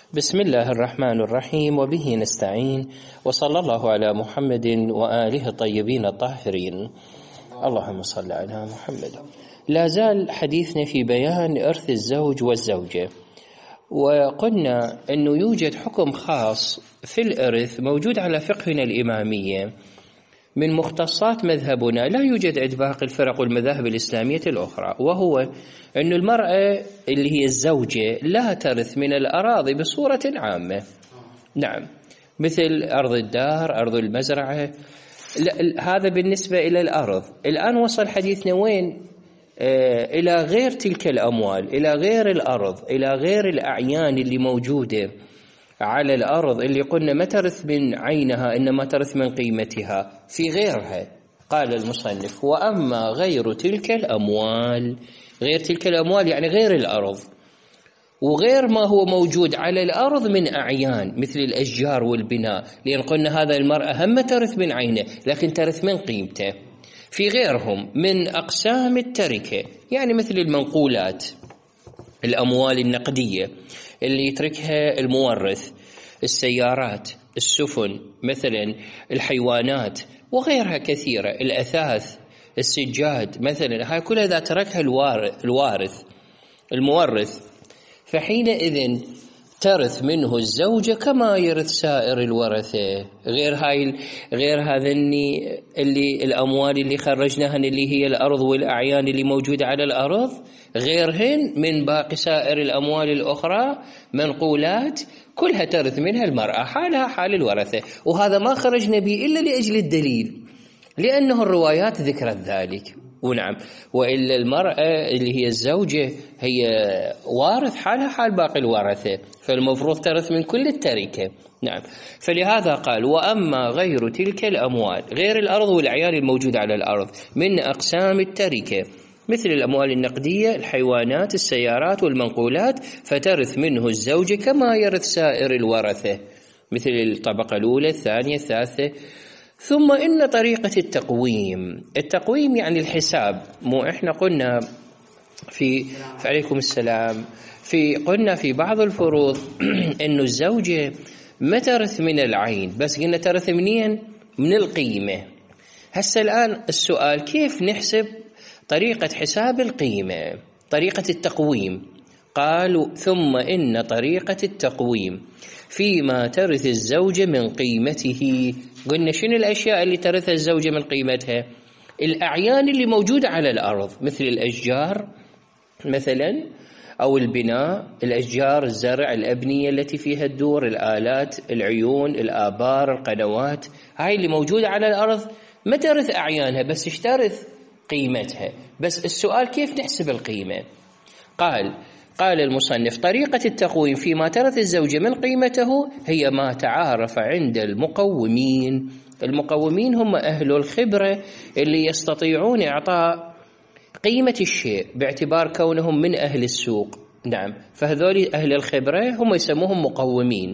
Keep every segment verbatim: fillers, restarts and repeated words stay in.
بسم الله الرحمن الرحيم، وبه نستعين، وصلى الله على محمد وآله الطيبين الطاهرين. اللهم صل على محمد. لا زال حديثنا في بيان إرث الزوج والزوجة، وقلنا أنه يوجد حكم خاص في الإرث موجود على فقهنا الإمامية من مختصات مذهبنا، لا يوجد عند باقي الفرق والمذاهب الإسلامية الأخرى، وهو أن المرأة اللي هي الزوجة لا ترث من الأراضي بصورة عامة. نعم، مثل أرض الدار، أرض المزرعة. هذا بالنسبة إلى الأرض. الآن وصل حديثنا وين؟ آه إلى غير تلك الأموال، إلى غير الأرض، إلى غير الأعيان اللي موجودة على الأرض، اللي قلنا ما ترث من عينها إنما ترث من قيمتها في غيرها. قال المصنف: وأما غير تلك الأموال. غير تلك الأموال يعني غير الأرض وغير ما هو موجود على الأرض من أعيان مثل الأشجار والبناء، لأن قلنا هذا المرأة هم ترث من عينه لكن ترث من قيمته. في غيرهم من أقسام التركة، يعني مثل المنقولات، الأموال النقدية اللي يتركها المورث، السيارات، السفن، مثلا الحيوانات وغيرها كثيرة، الأثاث، السجاد مثلا، هاي كلها إذا تركها الوارث المورث فحينئذ ترث منه الزوجة كما يرث سائر الورثة. غير هاي غير هذا اللي الأموال اللي خرجناها اللي هي الأرض والأعيان اللي موجودة على الأرض، غيرهن من باقي سائر الأموال الأخرى منقولات كلها ترث منها المرأة حالها حال الورثة. وهذا ما خرجنا به إلا لأجل الدليل، لأنه الروايات ذكرت ذلك. ونعم، وإلا المرأة اللي هي الزوجة هي وارث حالها حال باقي الورثة، فالمفروض ترث من كل التركة. نعم، فلهذا قال: وأما غير تلك الأموال، غير الأرض والأعيان الموجودة على الأرض من أقسام التركة مثل الأموال النقدية، الحيوانات، السيارات والمنقولات، فترث منه الزوجة كما يرث سائر الورثة، مثل الطبقة الأولى، الثانية، الثالثة. ثم إن طريقة التقويم، التقويم يعني الحساب. مو إحنا قلنا في عليكم السلام في قلنا في بعض الفروض إنه الزوجة ما ترث من العين، بس قلنا ترث منين؟ من القيمة. هسه الآن السؤال: كيف نحسب طريقة حساب القيمة، طريقة التقويم؟ قالوا: ثم إن طريقة التقويم فيما ترث الزوجة من قيمته. قلنا شنو الأشياء اللي ترثها الزوجة من قيمتها؟ الأعيان اللي موجودة على الأرض مثل الأشجار مثلا، أو البناء، الأشجار، الزرع، الأبنية التي فيها الدور، الآلات، العيون، الآبار، القنوات، هاي اللي موجودة على الأرض ما ترث أعيانها بس اشترث قيمتها. بس السؤال كيف نحسب القيمة؟ قال قال المصنف: طريقة التقويم فيما ترث الزوجة من قيمته هي ما تعارف عند المقومين. المقومين هم أهل الخبرة اللي يستطيعون إعطاء قيمة الشيء باعتبار كونهم من أهل السوق. نعم، فهذول أهل الخبرة هم يسموهم مقومين.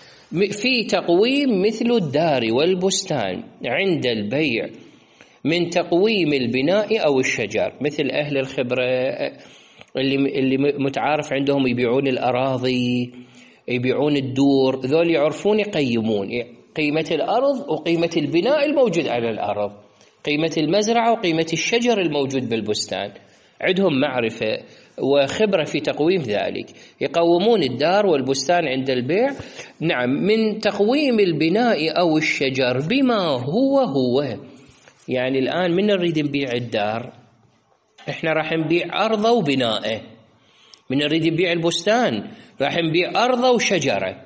في تقويم مثل الدار والبستان عند البيع من تقويم البناء أو الشجر، مثل أهل الخبرة اللي اللي متعارف عندهم يبيعون الأراضي، يبيعون الدور، ذول يعرفون يقيمون قيمة الأرض وقيمة البناء الموجود على الأرض، قيمة المزرعة وقيمة الشجر الموجود بالبستان، عندهم معرفة وخبرة في تقويم ذلك، يقومون الدار والبستان عند البيع. نعم، من تقويم البناء أو الشجر بما هو هو. يعني الآن من نريد نبيع الدار، احنا راح نبيع أرضه وبنائه. من نريد نبيع البستان راح نبيع أرضه وشجره.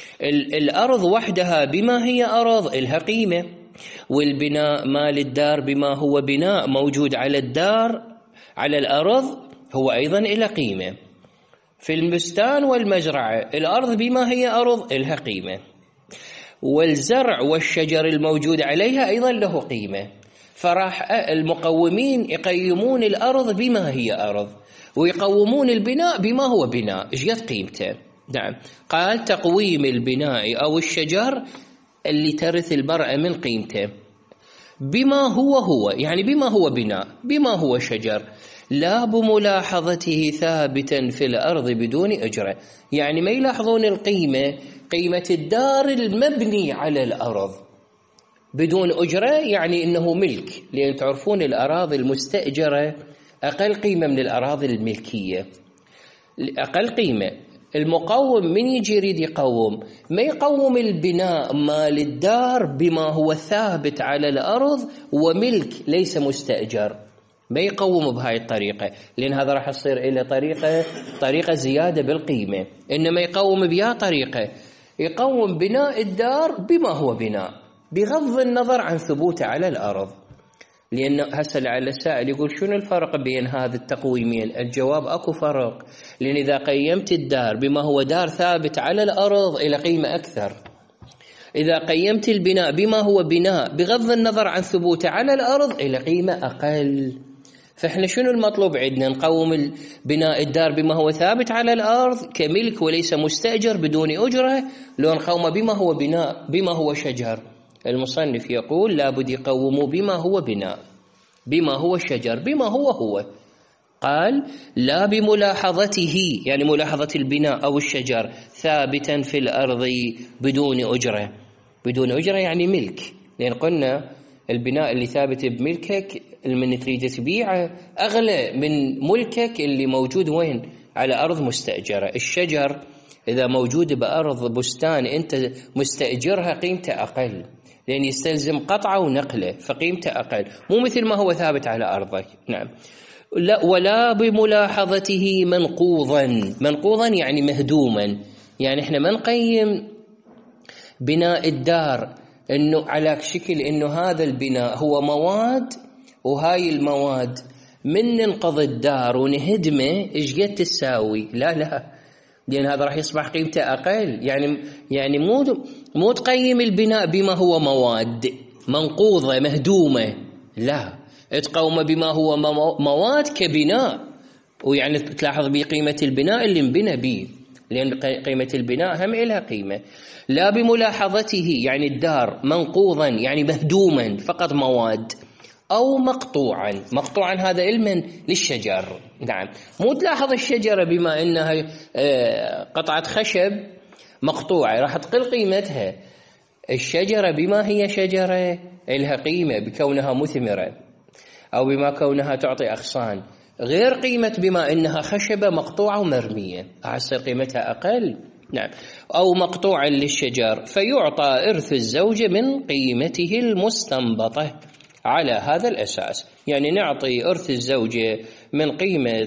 الأرض وحدها بما هي أرض إلها قيمة، والبناء مال الدار بما هو بناء موجود على الدار على الأرض هو أيضا إلى قيمة. في البستان والمزرعة الأرض بما هي أرض إلها قيمة، والزرع والشجر الموجود عليها أيضا له قيمة. فراح المقومين يقيمون الأرض بما هي أرض، ويقومون البناء بما هو بناء، إيش قد قيمته. نعم، قال: تقويم البناء أو الشجر اللي ترث المرأة من قيمته. بما هو هو، يعني بما هو بناء، بما هو شجر، لا بملاحظته ثابتا في الأرض بدون أجرة. يعني ما يلاحظون القيمة، قيمة الدار المبني على الأرض بدون أجرة، يعني إنه ملك، لأن تعرفون الأراضي المستأجرة أقل قيمة من الأراضي الملكية، أقل قيمة. المقوم من يجي يريد يقوم، ما يقوم البناء مال الدار بما هو ثابت على الأرض وملك ليس مستأجر، ما يقوم بهاي الطريقة، لأن هذا راح يصير إلى طريقة طريقة زيادة بالقيمة. إنما يقوم بها طريقة، يقوم بناء الدار بما هو بناء بغض النظر عن ثبوته على الأرض. لأن هسه على السائل يقول شنو الفرق بين هذا التقويمين؟ الجواب أكو فرق، لأن إذا قيمت الدار بما هو دار ثابت على الأرض إلى قيمة أكثر، إذا قيمت البناء بما هو بناء بغض النظر عن ثبوته على الأرض إلى قيمة أقل. فإحنا شنو المطلوب عندنا؟ نقوم بناء الدار بما هو ثابت على الأرض كملك وليس مستأجر بدون أجرة، لو نقوم بما هو بناء بما هو شجر. المصنف يقول لابد يقوموا بما هو بناء، بما هو شجر، بما هو هو. قال لا بملاحظته، يعني ملاحظة البناء أو الشجر ثابتا في الأرض بدون أجرة. بدون أجرة يعني ملك، لأن قلنا البناء اللي ثابت بملكك من تريد تبيعه أغلى من ملكك اللي موجود وين؟ على أرض مستأجرة. الشجر إذا موجود بأرض بستان أنت مستأجرها قيمته أقل، لأن يستلزم قطعه ونقله فقيمته أقل، مو مثل ما هو ثابت على أرضك. نعم. لا ولا بملاحظته منقوضا، منقوضا يعني مهدوما، يعني احنا ما نقيم بناء الدار انه على شكل انه هذا البناء هو مواد وهاي المواد من ننقض الدار ونهدمه ايش قد تساوي، لا لا، لأن هذا راح يصبح قيمته أقل. يعني يعني مو مو تقيم البناء بما هو مواد منقوضة مهدومة، لا، تقوم بما هو مواد كبناء، ويعني تلاحظ بقيمة البناء اللي انبنى به، لأن قيمة البناء هم إلها قيمة. لا بملاحظته يعني الدار منقوضا يعني مهدوما فقط مواد، أو مقطوعا، مقطوعا هذا علما للشجر. نعم، مو تلاحظ الشجرة بما أنها قطعة خشب مقطوعة راح تقل قيمتها، الشجرة بما هي شجرة لها قيمة بكونها مثمرة أو بما كونها تعطي أغصان، غير قيمة بما أنها خشبة مقطوعة ومرمية أحسن قيمتها أقل. نعم، أو مقطوعا للشجر فيعطى إرث الزوجة من قيمته المستنبطة على هذا الأساس، يعني نعطي إرث الزوجة من قيمة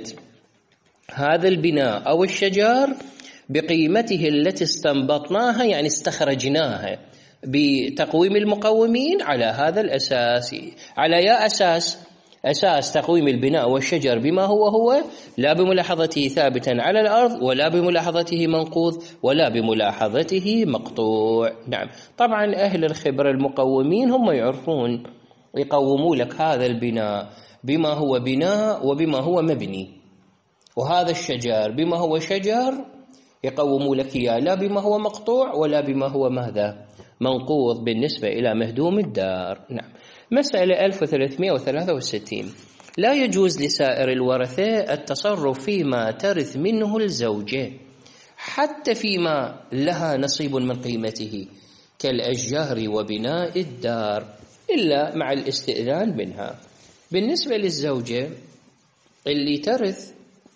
هذا البناء أو الشجر بقيمته التي استنبطناها، يعني استخرجناها بتقويم المقومين على هذا الأساس. على يا أساس؟ أساس تقويم البناء والشجر بما هو هو، لا بملاحظته ثابتا على الأرض ولا بملاحظته منقوض ولا بملاحظته مقطوع. نعم، طبعا أهل الخبرة المقومين هم يعرفون يقوموا لك هذا البناء بما هو بناء وبما هو مبني، وهذا الشجر بما هو شجر يقوموا لك إياه لا بما هو مقطوع ولا بما هو ماذا؟ منقوض بالنسبة إلى مهدوم الدار. نعم. مسألة ألف وثلاثمائة وثلاثة وستين. لا يجوز لسائر الورثة التصرف فيما ترث منه الزوجة حتى فيما لها نصيب من قيمته كالأشجار وبناء الدار إلا مع الاستئذان منها. بالنسبة للزوجة اللي ترث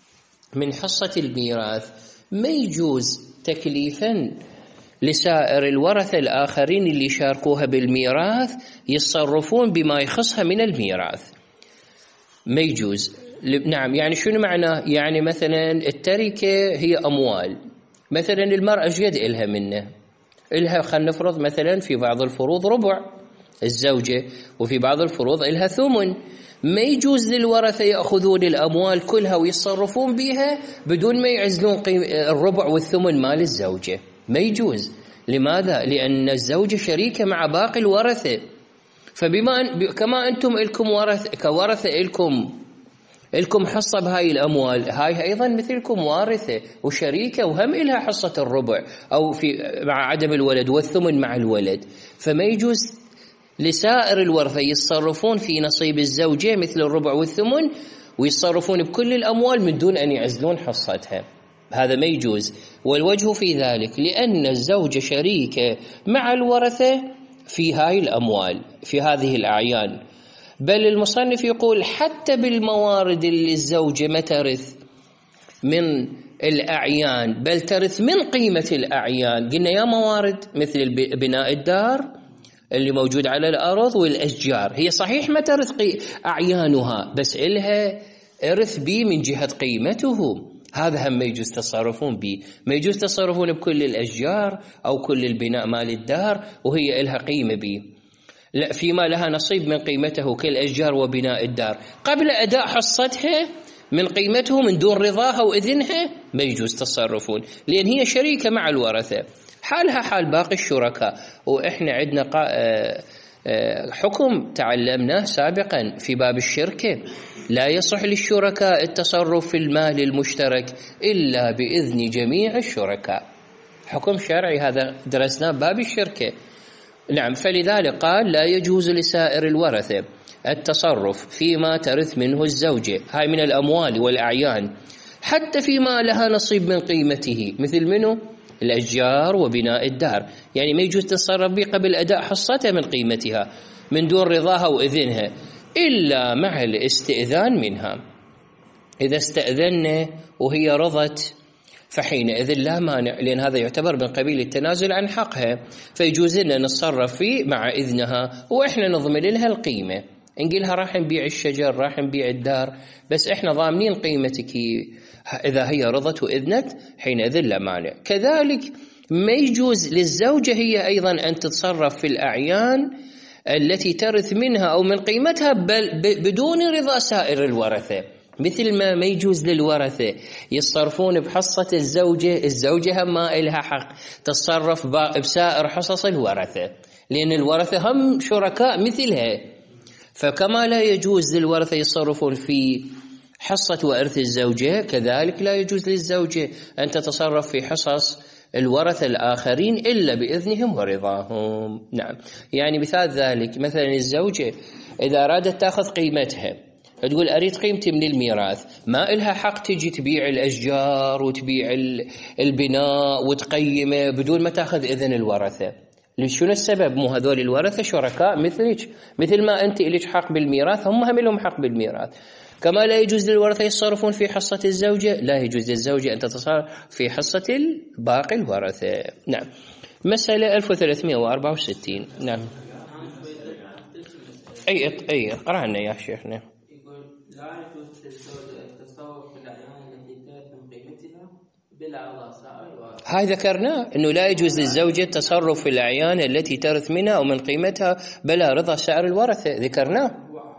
من حصة الميراث ما يجوز تكليفا لسائر الورثة الآخرين اللي شاركوها بالميراث يتصرفون بما يخصها من الميراث، ما يجوز. نعم، يعني شنو معناه؟ يعني مثلا التركة هي أموال، مثلا المرأة جد إلها منه، إلها خلينا نفرض مثلا في بعض الفروض ربع الزوجة وفي بعض الفروض إلها ثمن، ما يجوز للورثة يأخذون الأموال كلها ويتصرفون بها بدون ما يعزلون الربع والثمن مال الزوجة، ما يجوز. لماذا؟ لأن الزوجة شريكة مع باقي الورثة، فبما أن كما أنتم إلكم ورث كورثة إلكم إلكم حصة بهاي الأموال، هاي أيضا مثلكم وارثة وشريكة وهم إلها حصة الربع أو في مع عدم الولد والثمن مع الولد، فما يجوز لسائر الورثة يتصرفون في نصيب الزوجة مثل الربع والثمن، ويتصرفون بكل الأموال من دون أن يعزلون حصتها. هذا ما يجوز. والوجه في ذلك لأن الزوجة شريكة مع الورثة في هاي الأموال، في هذه الأعيان. بل المصنف يقول حتى بالموارد اللي الزوجة ما ترث من الأعيان بل ترث من قيمة الأعيان. قلنا يا موارد مثل بناء الدار اللي موجود على الأرض والأشجار، هي صحيح ما ترث أعيانها بس إلها إرث بي من جهة قيمته، هذا هم ما يجوز تصرفون به. ما يجوز تصرفون بكل الأشجار أو كل البناء مال الدار وهي إلها قيمة به، لا، فيما لها نصيب من قيمته كالأشجار وبناء الدار قبل أداء حصتها من قيمته من دون رضاها وإذنها ما يجوز تصرفون، لأن هي شريكة مع الورثة حالها حال باقي الشركاء. وإحنا عندنا حكم تعلمناه سابقا في باب الشركة، لا يصح للشركاء التصرف في المال المشترك إلا بإذن جميع الشركاء. حكم شرعي هذا درسناه باب الشركة. نعم، فلذلك قال لا يجوز لسائر الورثة التصرف فيما ترث منه الزوجة، هاي من الأموال والأعيان، حتى فيما لها نصيب من قيمته مثل منه الأشجار وبناء الدار، يعني ما يجوز تتصرف به قبل أداء حصتها من قيمتها من دون رضاها وإذنها إلا مع الاستئذان منها. إذا استأذنا وهي رضت فحينئذ لا مانع، لأن هذا يعتبر من قبيل التنازل عن حقها، فيجوز لنا نتصرف فيه مع إذنها وإحنا نضمن لها القيمة. نقولها راح نبيع الشجر، راح نبيع الدار، بس إحنا ضامنين قيمتك إذا هي رضت وإذنت حينئذ لا مانع. كذلك ما يجوز للزوجة هي أيضا أن تتصرف في الأعيان التي ترث منها أو من قيمتها بل بدون رضا سائر الورثة، مثل ما ما يجوز للورثة يتصرفون بحصة الزوجة، الزوجة هم ما إلها حق تتصرف بسائر حصص الورثة، لأن الورثة هم شركاء مثلها. فكما لا يجوز للورثة يتصرفون في حصة وإرث الزوجة، كذلك لا يجوز للزوجة أن تتصرف في حصص الورثة الآخرين إلا بإذنهم ورضاهم. نعم، يعني مثال ذلك مثلا الزوجة إذا أرادت تأخذ قيمتها تقول أريد قيمتي من الميراث، ما إلها حق تجي تبيع الأشجار وتبيع البناء وتقيمه بدون ما تأخذ إذن الورثة. شنو السبب؟ مو هذول الورثة شركاء مثلك، مثل ما أنت إليك حق بالميراث هم هم لهم حق بالميراث. كما لا يجوز للورثة يتصرفون في حصة الزوجة، لا يجوز للزوجة أن تتصرف في حصة باقي الورثة. نعم. مسألة ألف وثلاثمائة وأربعة وستين. نعم. أي أي قرأنا يا شيخنا. يقول لا يجوز للزوجة التصرف في الأعيان التي ترث من قيمتها بلا رضا سائر الورثة. هاي ذكرناه إنه لا يجوز للزوجة التصرف في الأعيان التي ترث منها أو من قيمتها بلا رضا سائر الورثة، ذكرناه.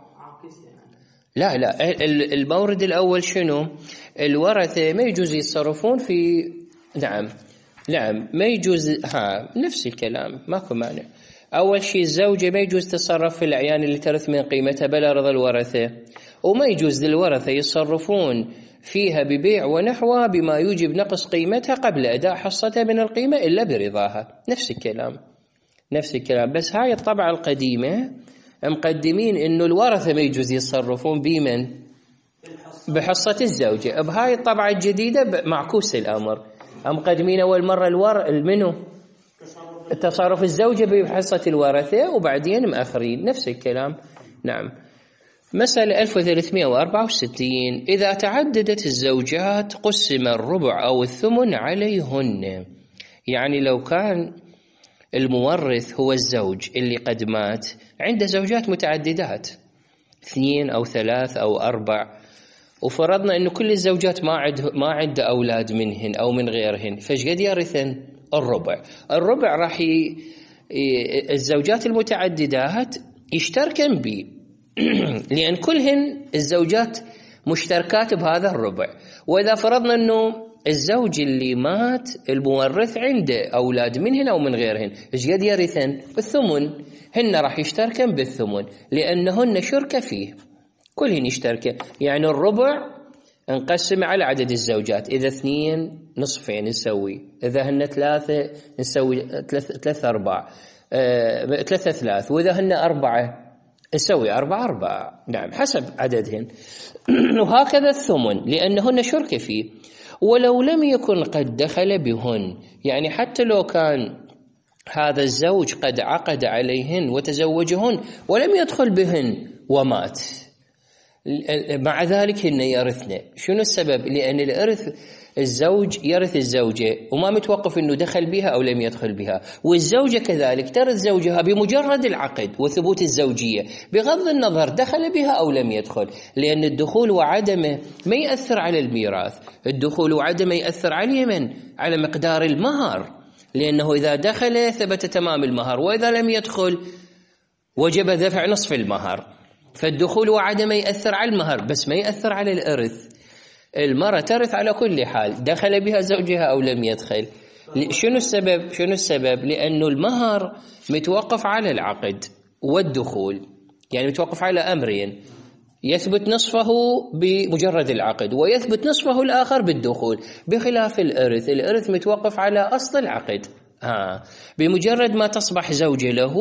لا لا، المورد الأول شنو؟ الورثة ما يجوز يتصرفون في. نعم نعم ما يجوز، ها نفس الكلام ماكو مانع. أول شيء الزوجة ما يجوز تتصرف في الأعيان اللي ترث من قيمتها بلا رضا الورثة، وما يجوز للورثة يتصرفون فيها ببيع ونحوها بما يوجب نقص قيمتها قبل أداء حصتها من القيمة إلا برضاها. نفس الكلام نفس الكلام، بس هاي الطبعة القديمة مقدمين إنه الورثة ما يجوز يتصرفون بمن؟ بحصة الزوجة. بهاي الطبعة الجديدة معكوس الأمر، مقدمين أول مرة الور المنو التصرف الزوجة بحصة الورثة وبعدين مأخرين. نفس الكلام. نعم. مسألة ألف وثلاثمائة وأربعة وستين. إذا تعددت الزوجات قسم الربع أو الثمن عليهن، يعني لو كان المورث هو الزوج اللي قد مات عنده زوجات متعددات اثنين أو ثلاث أو أربع، وفرضنا أنه كل الزوجات ما عند ما عنده أولاد منهن أو من غيرهن، فايش قد يرثن؟ الربع. الربع راح ي... الزوجات المتعددات يشتركن به لأن كلهن الزوجات مشتركات بهذا الربع. وإذا فرضنا أنه الزوج اللي مات المورث عنده أولاد منهن أو من غيرهن، ايش قد يرثن؟ الثمن. هن راح يشتركن بالثمن لأنهن شركة فيه، كلهن يشتركن. يعني الربع نقسم على عدد الزوجات، إذا اثنين نصفين نسوي، إذا هن ثلاثة نسوي ثلاث ثلاث أرباع، آه ثلاثة ثلاث، وإذا هن أربعة نسوي أربعة أربعة، نعم حسب عددهن. وهكذا الثمن لأنهن شرك فيه، ولو لم يكن قد دخل بهن، يعني حتى لو كان هذا الزوج قد عقد عليهن وتزوجهن ولم يدخل بهن ومات، مع ذلك هن يرثن. شنو السبب؟ لأن الإرث الزوج يرث الزوجة وما متوقف أنه دخل بها أو لم يدخل بها، والزوجة كذلك ترث زوجها بمجرد العقد وثبوت الزوجية بغض النظر دخل بها أو لم يدخل، لأن الدخول وعدمه ما يأثر على الميراث، الدخول وعدمه يأثر على من؟ على مقدار المهر، لأنه إذا دخل ثبت تمام المهر، وإذا لم يدخل وجب دفع نصف المهر. فالدخول وعدمه يأثر على المهر بس ما يأثر على الإرث. المرأة ترث على كل حال دخل بها زوجها أو لم يدخل. شنو السبب؟ شنو السبب؟ لأنه المهر متوقف على العقد والدخول، يعني متوقف على أمرين، يثبت نصفه بمجرد العقد ويثبت نصفه الآخر بالدخول، بخلاف الإرث، الإرث متوقف على أصل العقد. ها بمجرد ما تصبح زوجة له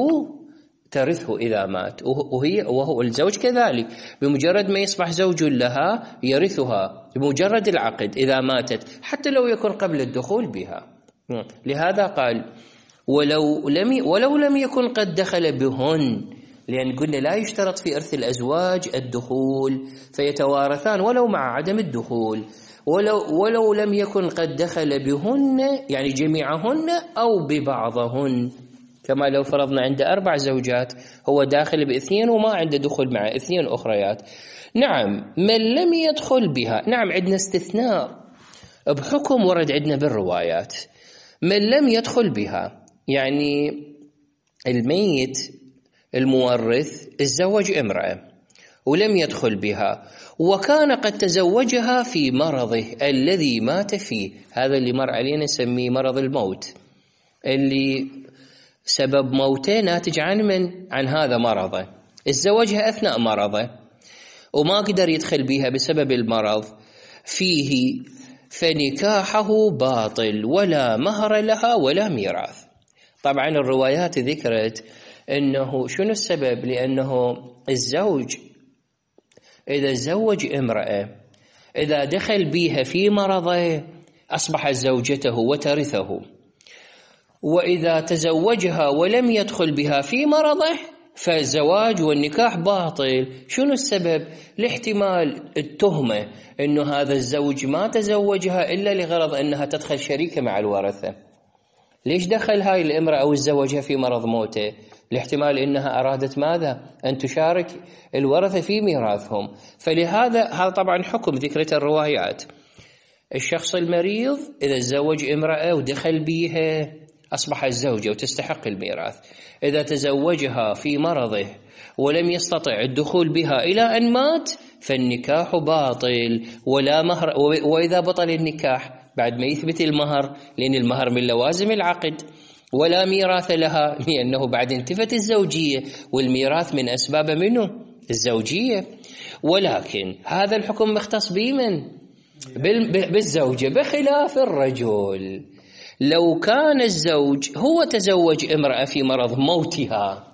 ترثه إذا مات، وهي وهو الزوج كذلك بمجرد ما يصبح زوج لها يرثها بمجرد العقد إذا ماتت حتى لو يكن قبل الدخول بها. لهذا قال ولو لم ولو لم يكن قد دخل بهن، لأن قلنا لا يشترط في إرث الأزواج الدخول فيتوارثان ولو مع عدم الدخول، ولو ولو لم يكن قد دخل بهن يعني جميعهن أو ببعضهن، كما لو فرضنا عنده أربع زوجات هو داخل باثنين وما عنده دخول مع اثنين أخريات. نعم من لم يدخل بها، نعم عندنا استثناء بحكم ورد عندنا بالروايات، من لم يدخل بها يعني الميت المورث تزوج امرأة ولم يدخل بها وكان قد تزوجها في مرضه الذي مات فيه، هذا اللي مر علينا نسميه مرض الموت، اللي سبب موته ناتج عن من؟ عن هذا مرضه، تزوجها أثناء مرضه وما قدر يدخل بها بسبب المرض فيه، فنكاحه باطل ولا مهر لها ولا ميراث. طبعا الروايات ذكرت أنه شنو السبب؟ لأنه الزوج إذا تزوج امرأة إذا دخل بها في مرضه أصبحت زوجته وترثه، وإذا تزوجها ولم يدخل بها في مرضه فالزواج والنكاح باطل. شنو السبب؟ لاحتمال التهمة أنه هذا الزوج ما تزوجها إلا لغرض أنها تدخل شريكة مع الورثة. ليش دخل هاي الامرأة أو تزوجها في مرض موته؟ لاحتمال أنها أرادت ماذا؟ أن تشارك الورثة في ميراثهم. فلهذا هذا طبعا حكم ذكرت الروايات، الشخص المريض إذا تزوج امرأة ودخل بيها أصبح الزوجة وتستحق الميراث، إذا تزوجها في مرضه ولم يستطع الدخول بها إلى أن مات فالنكاح باطل ولا مهر، وإذا بطل النكاح بعد ما يثبت المهر لأن المهر من لوازم العقد، ولا ميراث لها لأنه بعد انتفت الزوجية والميراث من أسباب منه الزوجية. ولكن هذا الحكم مختص بمن؟ بالزوجة، بخلاف الرجل. لو كان الزوج هو تزوج امرأة في مرض موتها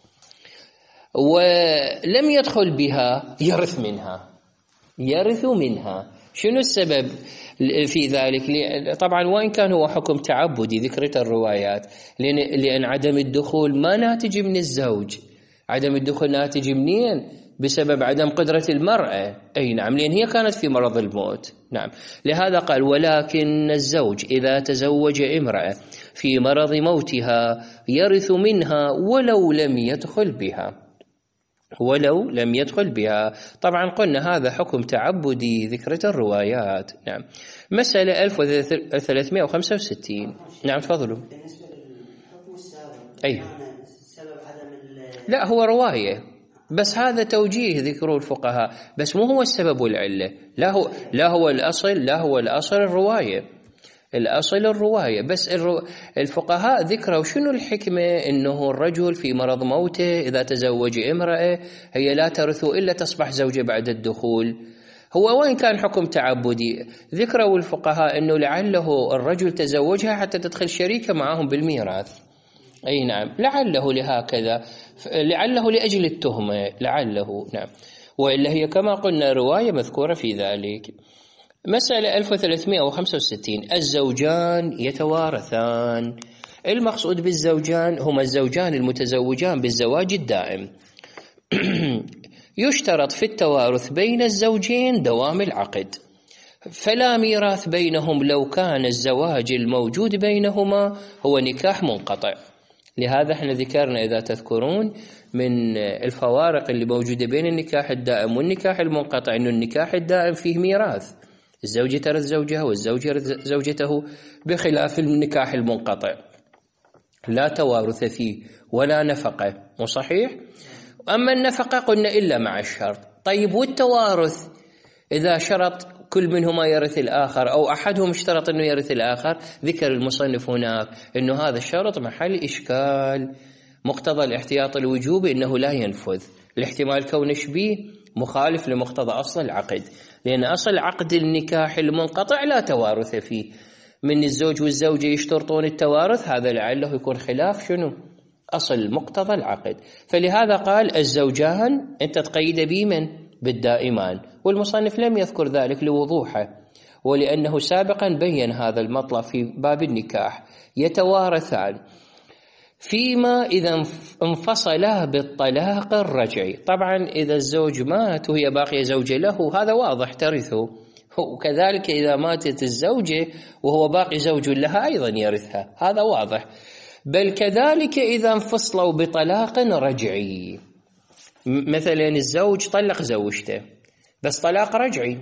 ولم يدخل بها يرث منها، يرث منها. شنو السبب في ذلك؟ طبعا وإن كان هو حكم تعبدي ذكرت الروايات، لأن, لأن عدم الدخول ما ناتج من الزوج، عدم الدخول ناتج منين؟ بسبب عدم قدرة المرأة. أي نعم، لأن هي كانت في مرض الموت. نعم، لهذا قال ولكن الزوج إذا تزوج امرأة في مرض موتها يرث منها ولو لم يدخل بها، ولو لم يدخل بها. طبعا قلنا هذا حكم تعبدي ذكرت الروايات. نعم. مسألة ألف وثلاثمائة وخمسة وستين. نعم تفضلوا. بالنسبة للحكم السابق أي سبب عدم لا هو رواية، بس هذا توجيه ذكره الفقهاء، بس مو هو السبب والعلة. لا هو لا هو الأصل لا هو الأصل الرواية، الأصل الرواية. بس الفقهاء ذكروا شنو الحكمة إنه الرجل في مرض موته إذا تزوج امرأة هي لا ترث إلا تصبح زوجة بعد الدخول. هو وين كان حكم تعبدي ذكروا الفقهاء إنه لعله الرجل تزوجها حتى تدخل شريكة معهم بالميراث، أي نعم، لعله لهكذا، لعله لأجل التهمة، لعله نعم، وإلا هي كما قلنا رواية مذكورة في ذلك. مسألة ألف وثلاثمائة وخمسة وستين، الزوجان يتوارثان. المقصود بالزوجان هما الزوجان المتزوجان بالزواج الدائم. يشترط في التوارث بين الزوجين دوام العقد، فلا ميراث بينهم لو كان الزواج الموجود بينهما هو نكاح منقطع. لهذا احنا ذكرنا إذا تذكرون من الفوارق اللي موجودة بين النكاح الدائم والنكاح المنقطع أنه النكاح الدائم فيه ميراث، الزوجة ترث زوجها والزوج يرث زوجته، بخلاف النكاح المنقطع لا توارث فيه ولا نفقة، مو صحيح؟ أما النفقة قلنا إلا مع الشرط. طيب والتوارث إذا شرط كل منهما يرث الآخر أو أحدهم اشترط أنه يرث الآخر، ذكر المصنف هناك أنه هذا الشرط محل إشكال، مقتضى الاحتياط الوجوبي أنه لا ينفذ، الاحتمال كون شبيه مخالف لمقتضى أصل العقد، لأن أصل عقد النكاح المنقطع لا توارث فيه، من الزوج والزوجة يشترطون التوارث، هذا لعله يكون خلاف شنو؟ أصل مقتضى العقد. فلهذا قال الزوجان أنت تقيد بمن؟ بالدائمان، والمصنف لم يذكر ذلك لوضوحه، ولأنه سابقا بين هذا المطلب في باب النكاح، يتوارثان فيما إذا انفصلا بالطلاق الرجعي. طبعا إذا الزوج مات وهي باقية زوجة له هذا واضح ترثه، وكذلك إذا ماتت الزوجة وهو باقي زوج لها أيضا يرثها، هذا واضح. بل كذلك إذا انفصلوا بطلاق رجعي، مثلا الزوج طلق زوجته بس طلاق رجعي.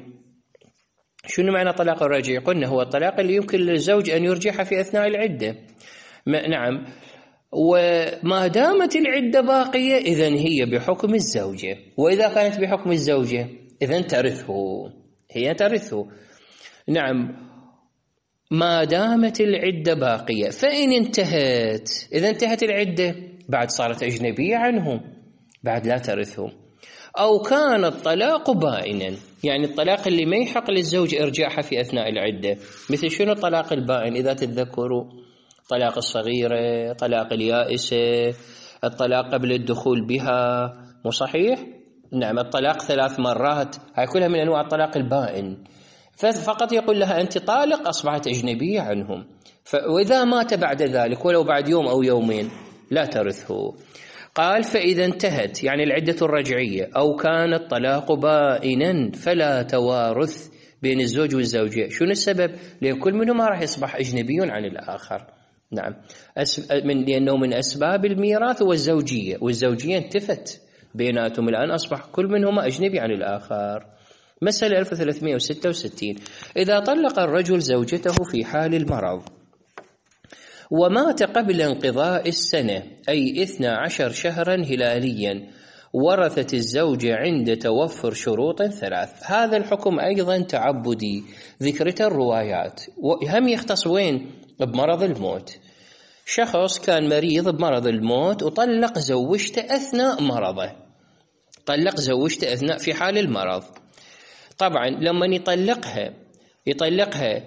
شنو معنى طلاق الرجعي؟ قلنا هو الطلاق اللي يمكن للزوج أن يرجعها في أثناء العدة، نعم، وما دامت العدة باقية إذن هي بحكم الزوجة، وإذا كانت بحكم الزوجة إذن ترثه، هي ترثه، نعم، ما دامت العدة باقية. فإن انتهت، إذا انتهت العدة بعد صارت أجنبية عنه، بعد لا ترثه. أو كان الطلاق بائنا، يعني الطلاق اللي ما يحق للزوج إرجاعها في أثناء العدة، مثل شنو الطلاق البائن إذا تتذكروا؟ طلاق الصغيرة، طلاق اليائسة، الطلاق قبل الدخول بها، مو صحيح؟ نعم، الطلاق ثلاث مرات، هاي كلها من أنواع الطلاق البائن. فقط يقول لها أنت طالق، أصبحت أجنبية عنهم، وإذا مات بعد ذلك ولو بعد يوم أو يومين لا ترثه. قال فإذا انتهت يعني العدة الرجعية أو كان الطلاق بائنا فلا توارث بين الزوج والزوجة. شنو السبب؟ لأن كل منهما راح يصبح أجنبي عن الآخر، نعم، من لأنه من أسباب الميراث والزوجية، والزوجية انتفت بيناتهم، الآن أصبح كل منهما أجنبي عن الآخر. مسألة ألف وثلاثمائة وستة وستين، إذا طلق الرجل زوجته في حال المرض ومات قبل انقضاء السنة أي اثنى عشر شهرا هلاليا، ورثت الزوجة عند توفر شروط ثلاث. هذا الحكم أيضا تعبدي، ذكرت الروايات، وهم يختص وين؟ بمرض الموت. شخص كان مريض بمرض الموت وطلق زوجته أثناء مرضه، طلق زوجته أثناء في حال المرض. طبعا لما يطلقها يطلقها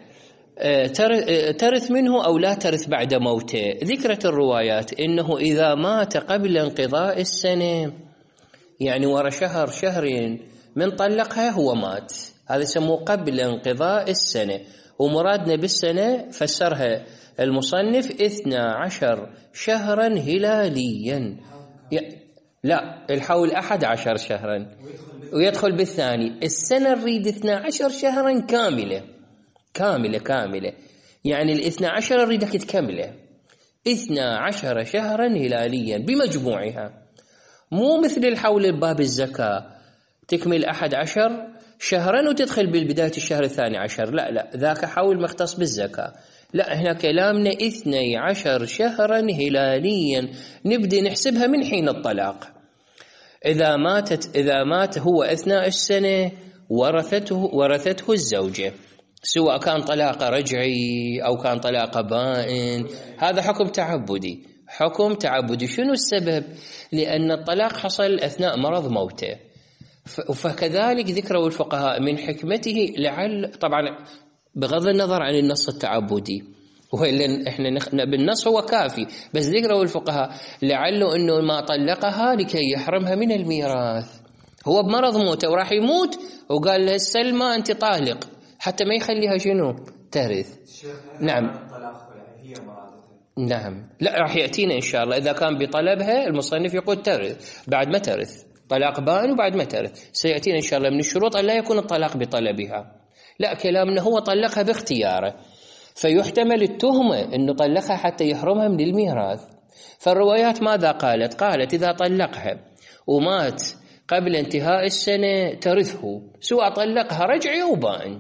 ترث منه أو لا ترث بعد موته. ذكرت الروايات إنه إذا مات قبل انقضاء السنة، يعني ورا شهر شهرين من طلقها هو مات، هذا يسموه قبل انقضاء السنة. ومرادنا بالسنة فسرها المصنف اثنى عشر شهرا هلاليا، لا الحول أحد عشر شهرا ويدخل بالثاني. السنة نريد اثنى عشر شهرا كاملة كاملة كاملة، يعني الاثنى عشر نريدك تكمله اثنى عشر شهرا هلاليا بمجموعها، مو مثل الحول بباب الزكاة تكمل أحد عشر شهرا وتدخل بالبداية الشهر الثاني عشر، لا لا ذاك حول مختص بالزكاة. لا هنا كلامنا اثني عشر شهرا هلاليا، نبدأ نحسبها من حين الطلاق. إذا ماتت إذا مات هو أثناء السنة ورثته ورثته الزوجة، سواء كان طلاق رجعي أو كان طلاق بائن، هذا حكم تعبدي، حكم تعبدي. شنو السبب؟ لأن الطلاق حصل أثناء مرض موته، فكذلك ذكروا الفقهاء من حكمته، لعل طبعا بغض النظر عن النص التعبدي، وإلا إحنا بالنص هو كافي، بس ذكروا الفقهاء لعله إنه ما طلقها لكي يحرمها من الميراث. هو بمرض موته وراح يموت وقال له سلمى أنت طالق حتى ما يخليها شنو ترث. نعم نعم لا راح يأتينا إن شاء الله إذا كان بطلبها المصنف يقول ترث بعد ما ترث، طلاق بائن وبعد ما ترث سيأتينا إن شاء الله. من الشروط أن لا يكون الطلاق بطلبها، لا كلامنا هو طلقها باختياره، فيحتمل التهمة أنه طلقها حتى يحرمها من الميراث. فالروايات ماذا قالت؟ قالت إذا طلقها ومات قبل انتهاء السنة ترثه سواء طلقها رجعي أو بائن،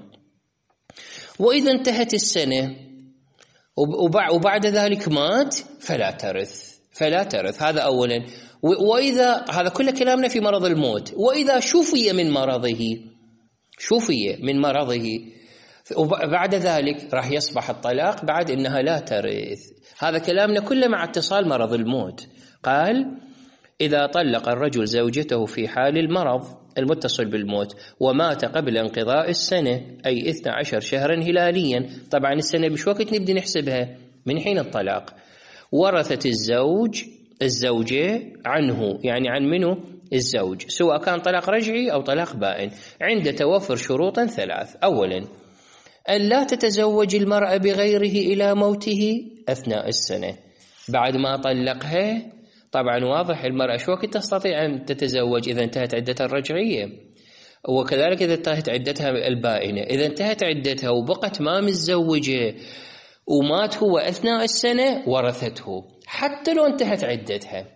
وإذا انتهت السنة وبعد ذلك مات فلا ترث فلا ترث. هذا أولا. وإذا هذا كل كلامنا في مرض الموت، وإذا شفي من مرضه شفي من مرضه وبعد ذلك راح يصبح الطلاق بعد إنها لا ترث. هذا كلامنا كله مع اتصال مرض الموت. قال إذا طلق الرجل زوجته في حال المرض المتصل بالموت ومات قبل انقضاء السنة أي اثني عشر شهرا هلاليا، طبعا السنة بش وقت نبدي نحسبها من حين الطلاق، ورثت الزوج الزوجة عنه، يعني عن منه الزوج، سواء كان طلاق رجعي أو طلاق بائن، عند توفر شروط ثلاث. أولا أن لا تتزوج المرأة بغيره إلى موته أثناء السنة. بعد ما طلقها طبعا واضح المرأة شو وقت تستطيع أن تتزوج إذا انتهت عدتها الرجعية، وكذلك إذا انتهت عدتها البائنة. إذا انتهت عدتها وبقت ما متزوجة ومات هو أثناء السنة ورثته حتى لو انتهت عدتها،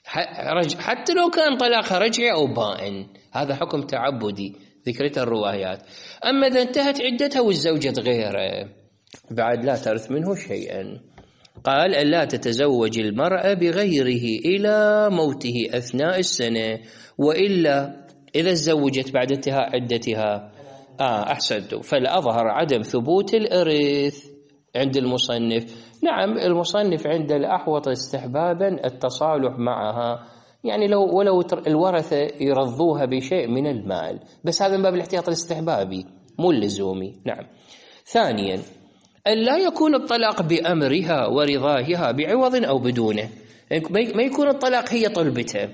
حتى لو كان طلاقها رجعي أو بائن. هذا حكم تعبدي ذكرت الروايات. أما إذا انتهت عدتها والزوجة غيره بعد لا ترث منه شيئا. قال ألا تتزوج المرأة بغيره إلى موته أثناء السنة، وإلا إذا تزوجت بعد انتهاء عدتها آه أحسنتم فالأظهر عدم ثبوت الإرث عند المصنف. نعم المصنف عند الأحوط استحبابا التصالح معها، يعني لو ولو الورثة يرضوها بشيء من المال، بس هذا من باب الاحتياط الاستحبابي مو اللزومي. نعم. ثانيا أن لا يكون الطلاق بأمرها ورضاها بعوض أو بدونه، ما يكون الطلاق هي طلبته.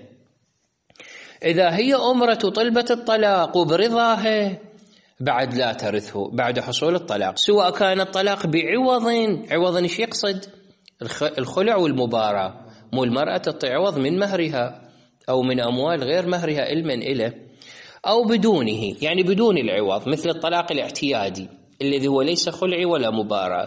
إذا هي أمرة طلبة الطلاق وبرضاها بعد لا ترثه بعد حصول الطلاق، سواء كان الطلاق بعوض. عوض ايش يقصد؟ الخلع والمباراة، مو المرأة تعطي عوض من مهرها أو من أموال غير مهرها علما إله، أو بدونه يعني بدون العوض، مثل الطلاق الاعتيادي الذي هو ليس خلعي ولا مباراة.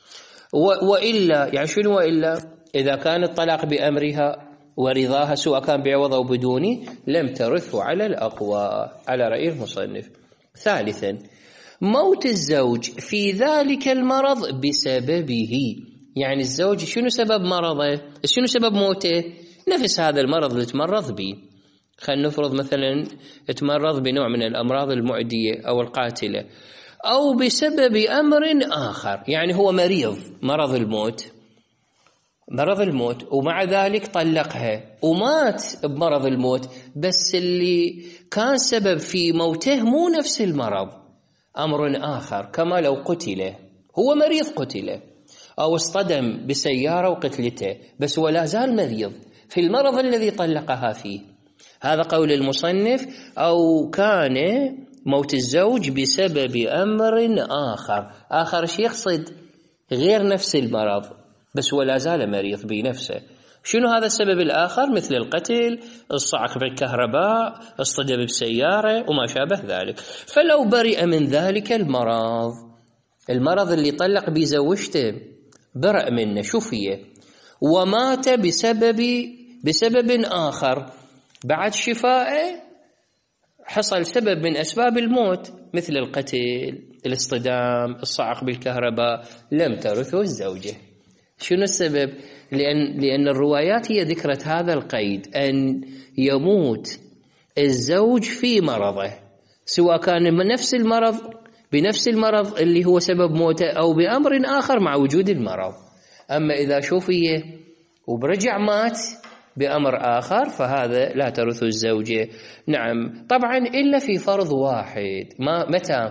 وإلا يعني شنو وإلا؟ إذا كان الطلاق بأمرها ورضاها سواء كان بعوض أو بدونه لم ترثه على الأقوى على رأي المصنف. ثالثا موت الزوج في ذلك المرض بسببه، يعني الزوج شنو سبب مرضه؟ شنو سبب موته؟ نفس هذا المرض اللي تمرض به. خلينا نفرض مثلا تمرض بنوع من الأمراض المعدية أو القاتلة، أو بسبب أمر آخر، يعني هو مريض مرض الموت مرض الموت ومع ذلك طلقها ومات بمرض الموت، بس اللي كان سبب في موته مو نفس المرض، أمر آخر، كما لو قتل، هو مريض قتل، أو اصطدم بسيارة وقتلته، بس هو لا زال مريض في المرض الذي طلقها فيه. هذا قول المصنف. أو كان موت الزوج بسبب أمر آخر. آخر شيء يقصد غير نفس المرض بس هو لا زال مريض بنفسه. شنو هذا السبب الآخر؟ مثل القتل، الصعق بالكهرباء، اصطدم بسيارة وما شابه ذلك. فلو برئ من ذلك المرض، المرض اللي طلق بزوجته برئ منه شفيه ومات بسبب بسبب آخر، بعد شفائه حصل سبب من أسباب الموت مثل القتل، الاصطدام، الصعق بالكهرباء، لم ترثه الزوجة. شنو السبب؟ لأن, لأن الروايات هي ذكرت هذا القيد، أن يموت الزوج في مرضه، سواء كان من نفس المرض بنفس المرض اللي هو سبب موته أو بأمر آخر مع وجود المرض. أما إذا شوفيه وبرجع مات بأمر آخر فهذا لا ترث الزوجة. نعم طبعا إلا في فرض واحد. ما متى؟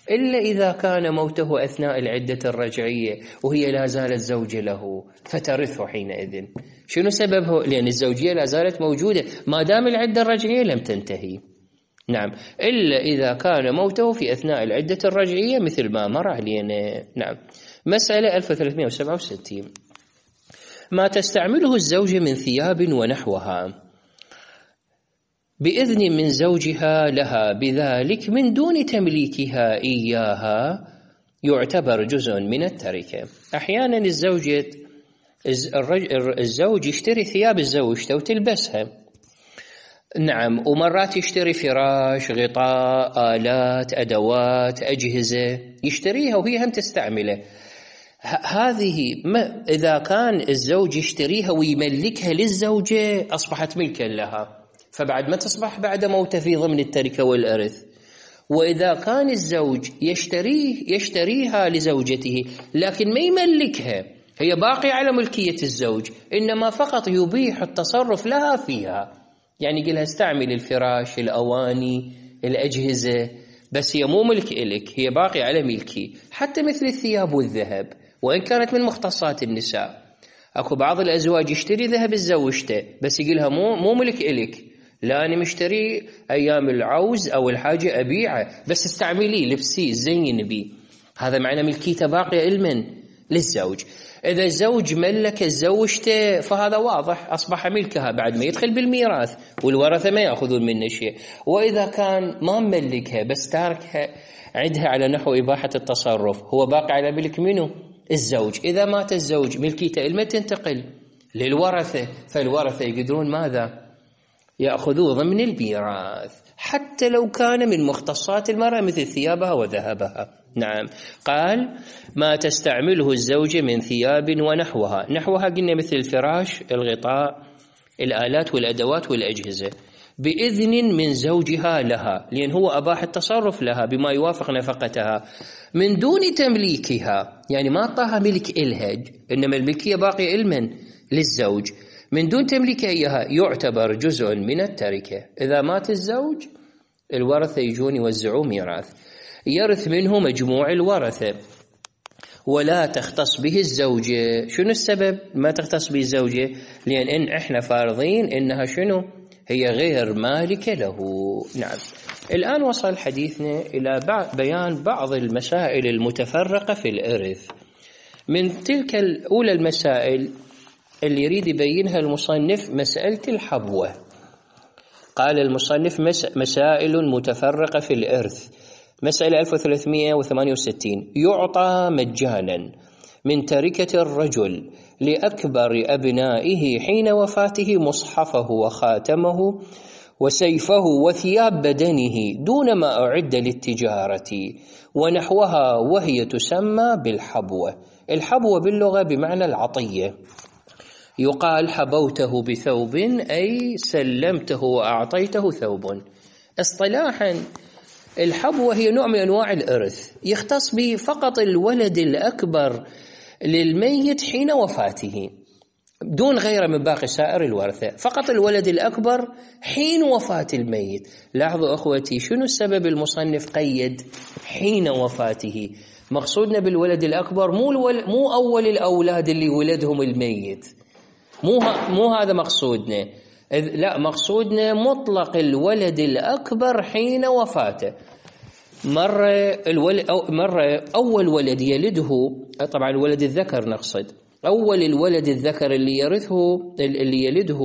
إلا إذا كان موته أثناء العدة الرجعية وهي لا زالت زوجة له فترثه حينئذ. شنو سببه؟ لأن الزوجية لا زالت موجودة ما دام العدة الرجعية لم تنتهي. نعم، إلا إذا كان موته في أثناء العدة الرجعية مثل ما مر علينا. نعم. مسألة ألف وثلاثمئة وسبعة وستين. ما تستعمله الزوجة من ثياب ونحوها بإذن من زوجها لها بذلك من دون تمليكها إياها يعتبر جزء من التركة. أحيانا الزوجة الزوج يشتري ثياب الزوجته وتلبسها. نعم. ومرات يشتري فراش، غطاء، آلات، أدوات، أجهزة يشتريها وهي هم تستعمله. هذه ما إذا كان الزوج يشتريها ويملكها للزوجة أصبحت ملكا لها، فبعد ما تصبح بعد موته في ضمن التركة والإرث. وإذا كان الزوج يشتريه يشتريها لزوجته لكن ما يملكها، هي باقي على ملكية الزوج، إنما فقط يبيح التصرف لها فيها. يعني يقولها استعمل الفراش، الأواني، الأجهزة، بس هي مو ملك إلك، هي باقي على ملكي. حتى مثل الثياب والذهب وإن كانت من مختصات النساء، أكو بعض الأزواج يشتري ذهب الزوجته بس يقولها مو مو ملك إلك، لا أنا مشتري أيام العوز أو الحاجة أبيعه، بس استعمليه لبسيه زين بيه. هذا معنى ملكيته باقية علما للزوج. إذا الزوج ملك زوجته فهذا واضح أصبح ملكها بعد ما يدخل بالميراث والورثة ما يأخذون منه شيء. وإذا كان ما ملكها بس تاركها عندها على نحو إباحة التصرف، هو باقي على ملك منه الزوج. إذا مات الزوج ملكيته إلما تنتقل للورثة، فالورثة يقدرون ماذا؟ يأخذوه ضمن الميراث حتى لو كان من مختصات المرأة مثل ثيابها وذهبها. نعم. قال ما تستعمله الزوجة من ثياب ونحوها. نحوها قلنا مثل الفراش، الغطاء، الآلات والأدوات والأجهزة بإذن من زوجها لها، لأن هو أباح التصرف لها بما يوافق نفقتها من دون تمليكها، يعني ما أعطاها ملك إلها، إنما الملكية باقي علما للزوج من دون تمليكها إياها يعتبر جزء من التركة. إذا مات الزوج الورثة يجون يوزعوا ميراث، يرث منه مجموع الورثة ولا تختص به الزوجة. شنو السبب ما تختص به الزوجة؟ لأن إن إحنا فارضين إنها شنو؟ هي غير مالكة له. نعم. الآن وصل حديثنا إلى بيان بعض المسائل المتفرقة في الإرث. من تلك الأولى المسائل اللي يريد يبينها المصنف مسألة الحبوة. قال المصنف مسائل متفرقة في الإرث. مسألة ألف وثلاثمئة وثمانية وستين. يعطى مجانا من تركة الرجل لأكبر أبنائه حين وفاته مصحفه وخاتمه وسيفه وثياب بدنه دون ما أعد للتجارة ونحوها، وهي تسمى بالحبوة. الحبوة باللغة بمعنى العطية. يقال حبوته بثوب أي سلمته وأعطيته ثوب. اصطلاحا الحبوة هي نوع من أنواع الإرث يختص به فقط الولد الأكبر للميت حين وفاته دون غيره من باقي سائر الورثة. فقط الولد الأكبر حين وفاة الميت. لاحظوا أخوتي شنو السبب المصنف قيد حين وفاته. مقصودنا بالولد الأكبر مو, الول... مو أول الأولاد اللي ولدهم الميت، مو, ه... مو هذا مقصودنا، لا مقصودنا مطلق الولد الأكبر حين وفاته. مرة, الول... أو... مرة أول ولد يلده، طبعا الولد الذكر نقصد، أول الولد الذكر اللي يرثه اللي يلده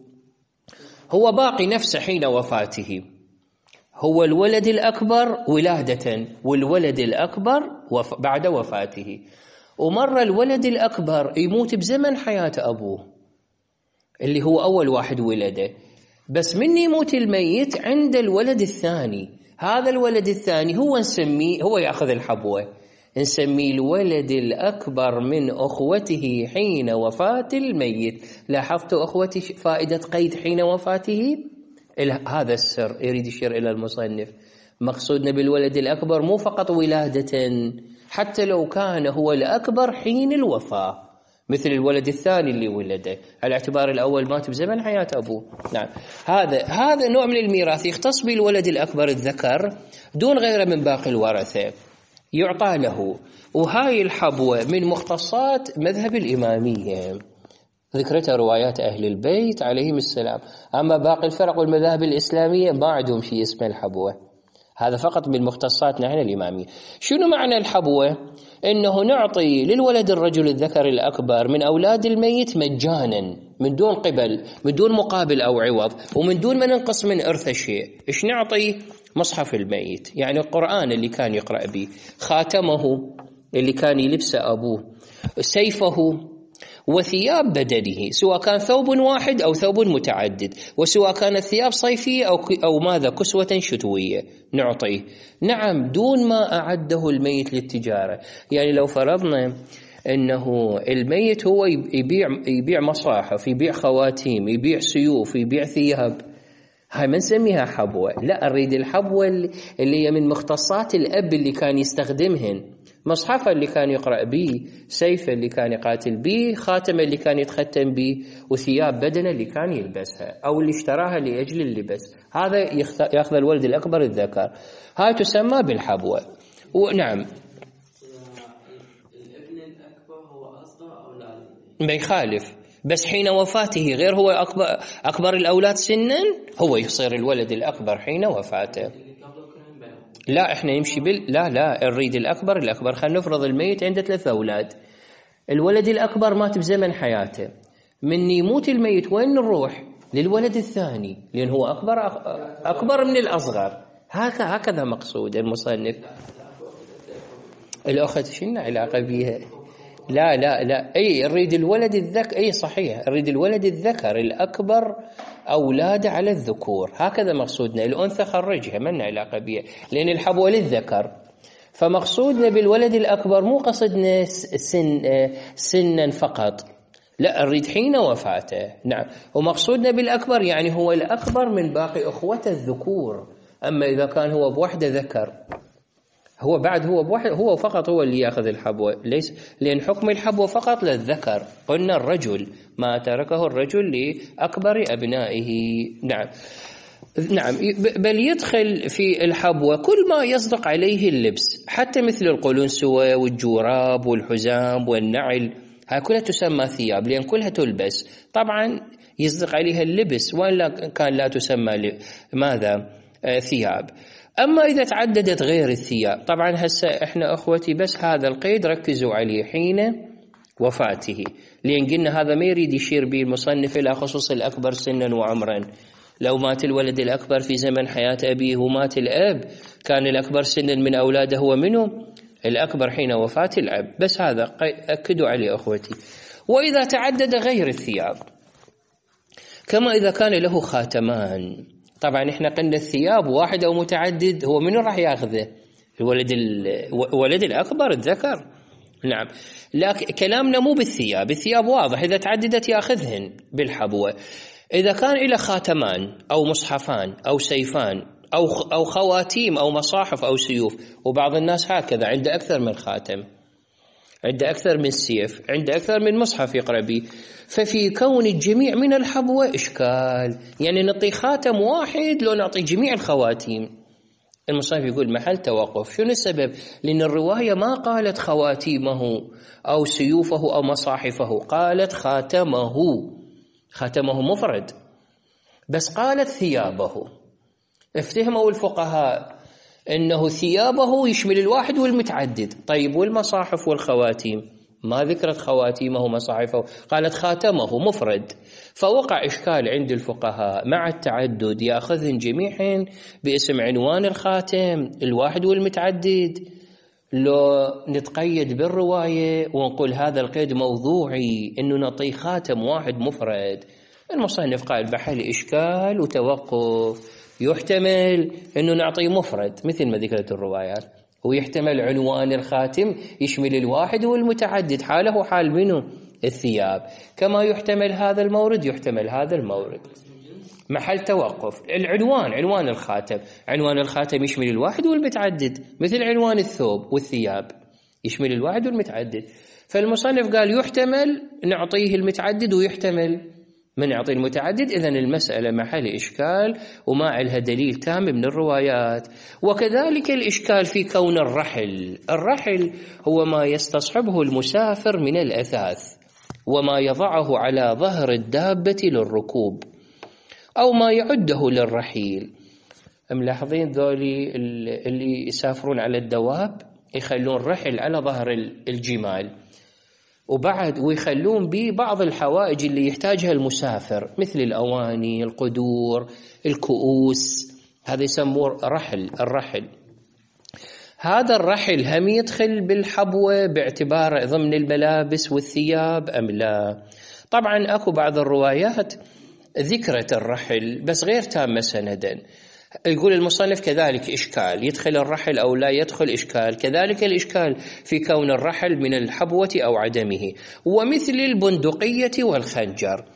هو باقي نفسه حين وفاته، هو الولد الأكبر ولادة والولد الأكبر وف... بعد وفاته. ومرة الولد الأكبر يموت بزمن حياة أبوه اللي هو أول واحد ولده، بس من يموت الميت عند الولد الثاني، هذا الولد الثاني هو نسميه، هو يأخذ الحبوة، نسميه الولد الأكبر من أخوته حين وفاة الميت. لاحظتوا أخوتي فائدة قيد حين وفاته؟ هذا السر يريد يشير إلى المصنف. مقصودنا بالولد الأكبر مو فقط ولادة، حتى لو كان هو الأكبر حين الوفاة مثل الولد الثاني اللي ولده، على اعتبار الأول مات بزمن حياة أبوه. نعم. هذا هذا نوع من الميراث يختص بالولد الأكبر الذكر دون غيره من باقي الورثة. يعطى له. وهاي الحبوة من مختصات مذهب الإمامية، ذكرتها روايات أهل البيت عليهم السلام. أما باقي الفرق والمذاهب الإسلامية ما عندهم شيء اسمه الحبوة، هذا فقط من مختصاتنا نحن الإمامية. شنو معنى الحبوة؟ إنه نعطي للولد الرجل الذكر الأكبر من أولاد الميت مجانا، من دون قبل، من دون مقابل أو عوض، ومن دون ما ننقص من إرث شيء. إيش نعطي؟ مصحف الميت، يعني القرآن اللي كان يقرأ به، خاتمه اللي كان يلبسه أبوه، سيفه، وثياب بدنه، سواء كان ثوب واحد أو ثوب متعدد، وسواء كانت ثياب صيفية أو أو ماذا كسوة شتوية نعطيه. نعم، دون ما أعده الميت للتجارة. يعني لو فرضنا أنه الميت هو يبيع يبيع مصاحف، يبيع خواتيم، يبيع سيوف، يبيع ثياب، هاي ما نسميها حبوة. لا، أريد الحبوة اللي هي من مختصات الأب اللي كان يستخدمهن، مصحفه اللي كان يقرأ به، سيفه اللي كان يقاتل به، خاتمه اللي كان يتختم به، وثياب بدنه اللي كان يلبسها أو اللي اشتراها لأجل اللبس. هذا يأخذ الولد الأكبر الذكر، هاي تسمى بالحبوة. ونعم، الابن الأكبر هو أصغر أو لا؟ ما يخالف، بس حين وفاته غير هو أكبر, أكبر الأولاد سنا، هو يصير الولد الأكبر حين وفاته. لا، احنا نمشي بال لا لا نريد الأكبر الأكبر. خلينا نفرض الميت عنده ثلاثة أولاد، الولد الأكبر مات بزمن حياته، من يموت الميت وين نروح؟ للولد الثاني، لأن هو أكبر أكبر من الأصغر. هكذا هكذا مقصود المصنف. الأخت شنو علاقة بيها؟ لا لا لا أي نريد الولد الذكر، أي صحيح، نريد الولد الذكر الأكبر أولاده على الذكور، هكذا مقصودنا. الأنثى خرجها، ما لنا علاقة بها، لأن الحبوة للذكر. فمقصودنا بالولد الأكبر مو قصدنا سن سنا فقط، لا، نريد حين وفاته. نعم، ومقصودنا بالأكبر يعني هو الأكبر من باقي أخوته الذكور. أما إذا كان هو بوحدة ذكر، هو بعد هو بوحد، هو فقط هو اللي ياخذ الحبوة، ليس لأن حكم الحبوة فقط للذكر. قلنا الرجل ما تركه الرجل لأكبر أبنائه. نعم نعم، بل يدخل في الحبوة كل ما يصدق عليه اللبس، حتى مثل القلنسوة والجوراب والحزام والنعل، هاي كلها تسمى ثياب لأن كلها تلبس. طبعا يصدق عليها اللبس، وإلا كان لا تسمى ماذا ثياب. أما إذا تعددت غير الثياب، طبعا هسه إحنا أخوتي بس هذا القيد ركزوا عليه حين وفاته، لأن قلنا هذا ما يريد يشير به المصنف إلى خصوص الأكبر سنا وعمرا. لو مات الولد الأكبر في زمن حياة أبيه ومات الأب، كان الأكبر سنا من أولاده هو منه الأكبر حين وفاة الأب. بس هذا أكدوا عليه أخوتي. وإذا تعدد غير الثياب، كما إذا كان له خاتمان، طبعا احنا قلنا الثياب واحد او متعدد، هو منو راح ياخذه؟ الولد الولد الاكبر الذكر. نعم، لكن كلامنا مو بالثياب، الثياب واضح اذا تعددت ياخذهن بالحبوه. اذا كان الى خاتمان او مصحفان او سيفان او او خواتيم او مصاحف او سيوف، وبعض الناس هكذا عنده اكثر من خاتم، عنده أكثر من سيف، عنده أكثر من مصحف يقرأ به، ففي كون الجميع من الحبوة إشكال. يعني نعطي خاتم واحد لو نعطي جميع الخواتيم؟ المصنف يقول محل توقف. شنو السبب؟ لأن الرواية ما قالت خواتيمه أو سيوفه أو مصاحفه، قالت خاتمه، خاتمه مفرد، بس قالت ثيابه. افتهموا الفقهاء أنه ثيابه يشمل الواحد والمتعدد. طيب والمصاحف والخواتيم؟ ما ذكرت خواتيمه ومصاحفه، قالت خاتمه مفرد. فوقع إشكال عند الفقهاء مع التعدد، يأخذن جميعا باسم عنوان الخاتم الواحد والمتعدد، لو نتقيد بالرواية ونقول هذا القيد موضوعي أنه نعطي خاتم واحد مفرد. المصنف قال بحل إشكال وتوقف. يحتمل أنه نعطي مفرد مثل ما ذكرت الروايات، ويحتمل عنوان الخاتم يشمل الواحد والمتعدد، حاله حال منه الثياب، كما يحتمل هذا المورد يحتمل هذا المورد. محل توقف العنوان، عنوان الخاتم، عنوان الخاتم يشمل الواحد والمتعدد، مثل عنوان الثوب والثياب يشمل الواحد والمتعدد. فالمصنف قال يحتمل نعطيه المتعدد ويحتمل من يعطي المتعدد إذن المسألة محل إشكال وما لها دليل تام من الروايات. وكذلك الإشكال في كون الرحل. الرحل هو ما يستصحبه المسافر من الأثاث وما يضعه على ظهر الدابة للركوب أو ما يعده للرحيل. ملاحظين ذولي اللي يسافرون على الدواب يخلون رحل على ظهر الجمال وبعد ويخلون به بعض الحوائج اللي يحتاجها المسافر مثل الأواني، القدور، الكؤوس، هذا يسموه رحل. الرحل هذا الرحل هم يدخل بالحبوة باعتباره ضمن الملابس والثياب أم لا؟ طبعا أكو بعض الروايات ذكرت الرحل بس غير تامة سندا. يقول المصنف كذلك إشكال يدخل الرحل أو لا يدخل إشكال، كذلك الإشكال في كون الرحل من الحبوة أو عدمه، ومثل البندقية والخنجر.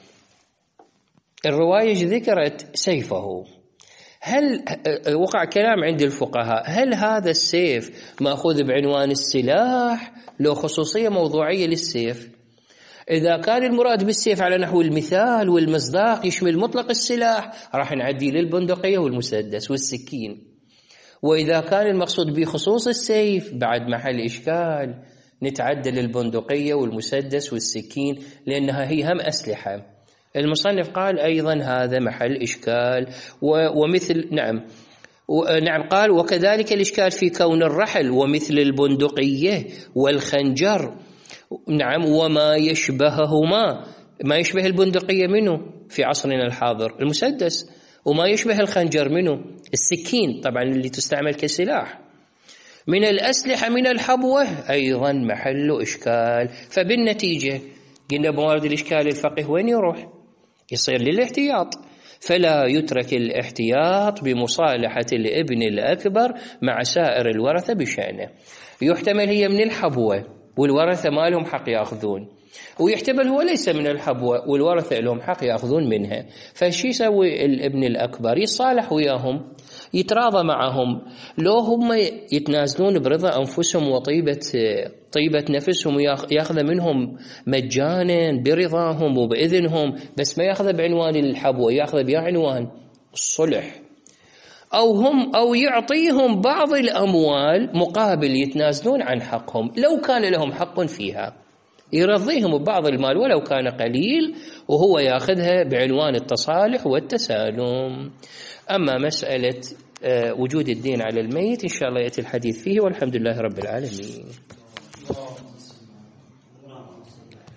الرواية ذكرت سيفه، هل وقع كلام عند الفقهاء هل هذا السيف مأخوذ بعنوان السلاح لو خصوصية موضوعية للسيف؟ إذا كان المراد بالسيف على نحو المثال والمصداق يشمل مطلق السلاح راح نعدي للبندقية والمسدس والسكين، وإذا كان المقصود بخصوص السيف بعد محل إشكال نتعدى للبندقية والمسدس والسكين لأنها هي هم أسلحة. المصنف قال أيضا هذا محل إشكال ومثل نعم نعم قال وكذلك الإشكال في كون الرحل ومثل البندقية والخنجر، نعم وما يشبههما، ما يشبه البندقية منه في عصرنا الحاضر المسدس، وما يشبه الخنجر منه السكين طبعا اللي تستعمل كسلاح، من الأسلحة من الحبوة أيضا محل إشكال. فبالنتيجة قلنا بموارد الإشكال الفقه وين يروح؟ يصير للاحتياط، فلا يترك الاحتياط بمصالحة الابن الأكبر مع سائر الورثة بشأنه. يحتمل هي من الحبوة والورثة ما لهم حق يأخذون، ويحتمل هو ليس من الحبوة والورثة لهم حق يأخذون منها. فشي يسوي الابن الأكبر؟ يصالح وياهم، يتراضى معهم، لو هم يتنازلون برضا أنفسهم وطيبة طيبة نفسهم ويأخذ منهم مجانا برضاهم وبإذنهم، بس ما يأخذ بعنوان الحبوة، يأخذ بعنوان الصلح، أو هم أو يعطيهم بعض الأموال مقابل يتنازلون عن حقهم لو كان لهم حق فيها، يرضيهم ببعض المال ولو كان قليل وهو يأخذها بعنوان التصالح والتسالم. أما مسألة وجود الدين على الميت إن شاء الله يأتي الحديث فيه، والحمد لله رب العالمين.